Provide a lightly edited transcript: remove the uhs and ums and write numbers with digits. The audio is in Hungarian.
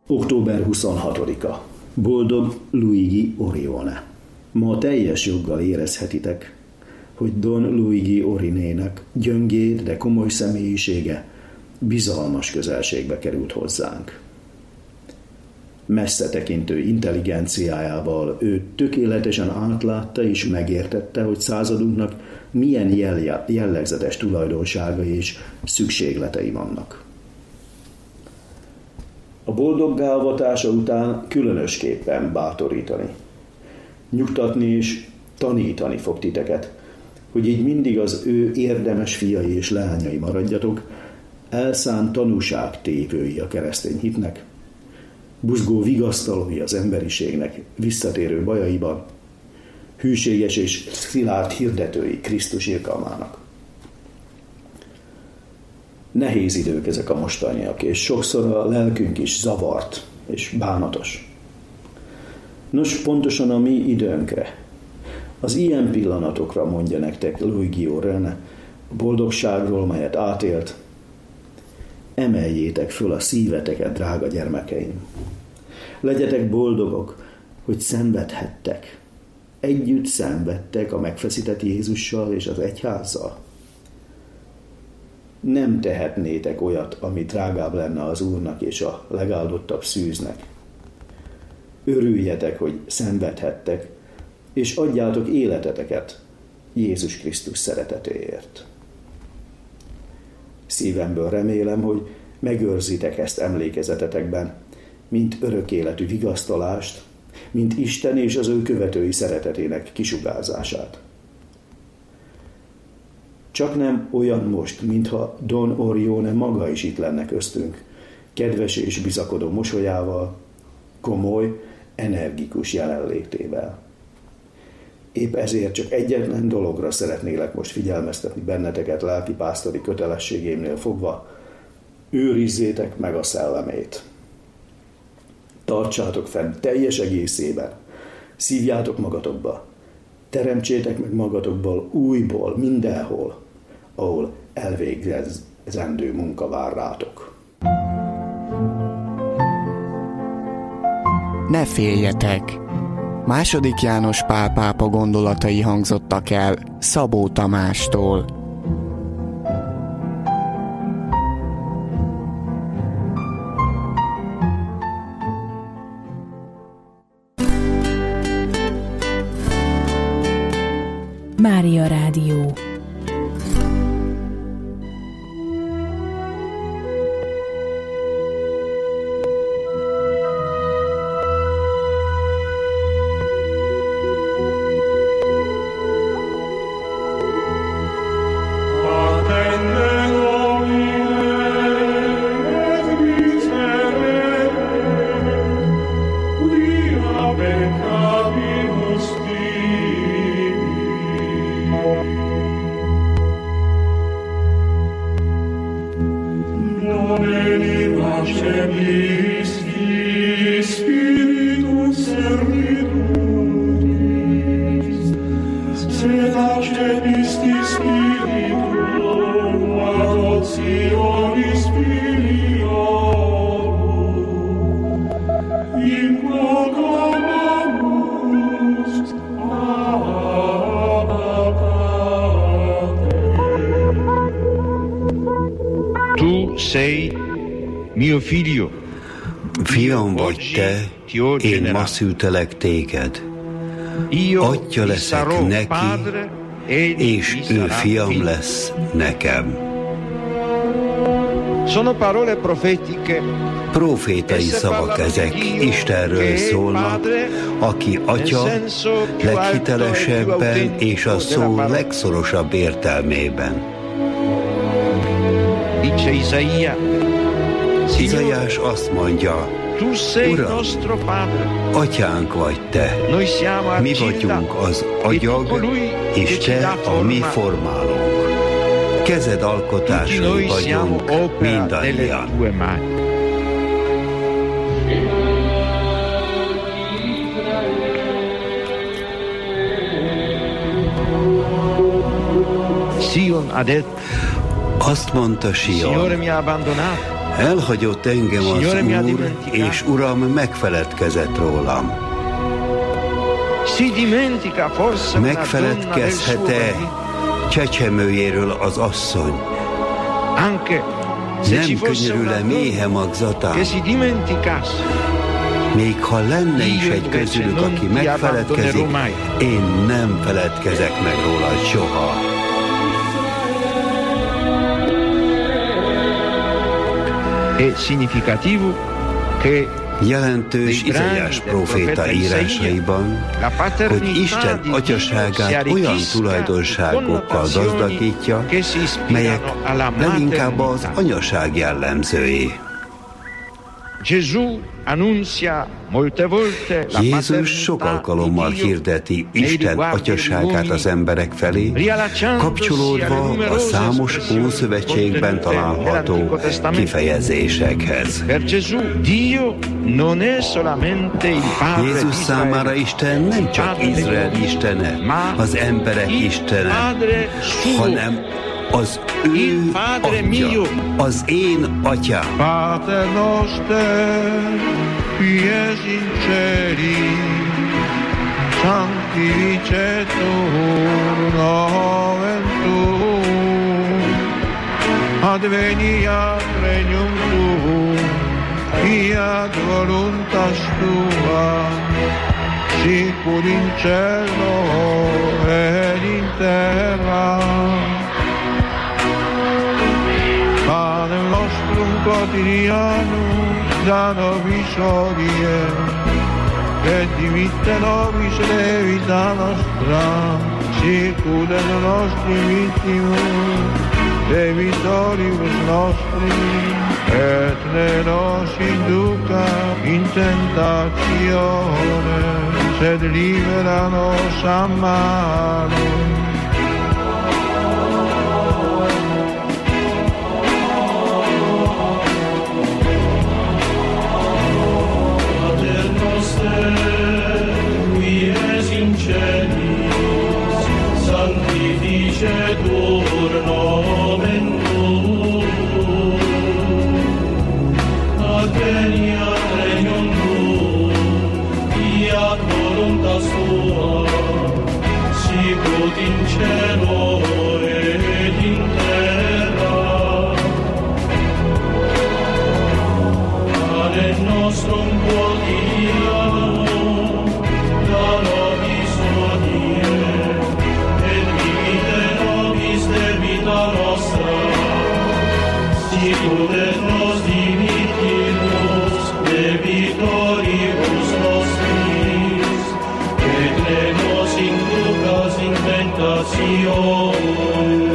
Október 26-a. Boldog Luigi Orione. Ma teljes joggal érezhetitek, hogy Don Luigi Orionének gyöngéd, de komoly személyisége bizalmas közelségbe került hozzánk. Messze tekintő intelligenciájával ő tökéletesen átlátta és megértette, hogy századunknak milyen jellegzetes tulajdonságai és szükségletei vannak. A boldoggá avatása után különösképpen bátorítani, nyugtatni és tanítani fog titeket, hogy így mindig az ő érdemes fiai és leányai maradjatok, elszánt tanúságtévői a keresztény hitnek, buzgó vigasztalói az emberiségnek visszatérő bajaiban, hűséges és szilárd hirdetői Krisztus irgalmának. Nehéz idők ezek a mostaniak, és sokszor a lelkünk is zavart és bánatos. Nos, pontosan a mi időnkre, az ilyen pillanatokra mondja nektek Luigi Orione a boldogságról, melyet átélt. Emeljétek föl a szíveteket, drága gyermekeim! Legyetek boldogok, hogy szenvedhettek. Együtt szenvedtek a megfeszített Jézussal és az egyházzal. Nem tehetnétek olyat, ami drágább lenne az Úrnak és a legáldottabb szűznek. Örüljetek, hogy szenvedhettek, és adjátok életeteket Jézus Krisztus szeretetéért. Szívemből remélem, hogy megőrzitek ezt emlékezetetekben, mint örök életű vigasztalást, mint Isten és az ő követői szeretetének kisugárzását. Csak nem olyan most, mintha Don Orione maga is itt lenne köztünk, kedves és bizakodó mosolyával, komoly, energikus jelenlétével. Épp ezért csak egyetlen dologra szeretnélek most figyelmeztetni benneteket lelkipásztori kötelességémnél fogva: őrizzétek meg a szellemét. Tartsátok fenn teljes egészében, szívjátok magatokba, teremtsétek meg magatokból újból mindenhol, ahol elvégzendő munka vár rátok. Ne féljetek! II. János Pál pápa gondolatai hangzottak el Szabó Tamástól. Mária Rádió. Fiam vagy te, én ma szültelek téged. Atya leszek neki, és ő fiam lesz nekem. Profétai szavak ezek, Istenről szólnak, aki atya leghitelesebben és a szó legszorosabb értelmében. Izaiás azt mondja: Uram, atyánk vagy te, mi vagyunk az agyag, és te a mi formálónk. Kezed alkotásai vagyunk mindannyian. Azt mondta Sion: Elhagyott engem az Úr, és Uram megfeledkezett rólam. Megfeledkezhet-e csecsemőjéről az asszony? Nem könyörül-e méhe magzatán? Még ha lenne is egy közülük, aki megfeledkezik, én nem feledkezek meg róla soha. Jelentős Izaiás próféta írásaiban, hogy Isten atyaságát olyan tulajdonságokkal gazdagítja, melyek leginkább az anyaság jellemzői. Jézus sok alkalommal hirdeti Isten atyaságát az emberek felé, kapcsolódva a számos Ószövetségben található kifejezésekhez. Jézus számára Isten nem csak Izrael istene, az emberek istene, hanem az ő atya, az én atyám. Pater noster, qui es in celis, sanctificetur nomen tuum, adveniat regnum tuum, fiat voluntas tua, sicur in cielo et in terra. Panem nostrum quotidianum da nobis hodie, et dimitte nobis levita nostra, sicur et nostri vittimus, debitoribus nostri, et ne nos induca in tentatione, sed libera nos a malo. Sanctificetur nomen tuum, adveniat regnum tuum, fiat voluntas tua, sicut in cielo et in terra. Panem nostrum quotidianum da nobis hodie, sicur et nos dimittimus debitoribus nostris, et ne nos inducas in tentatione,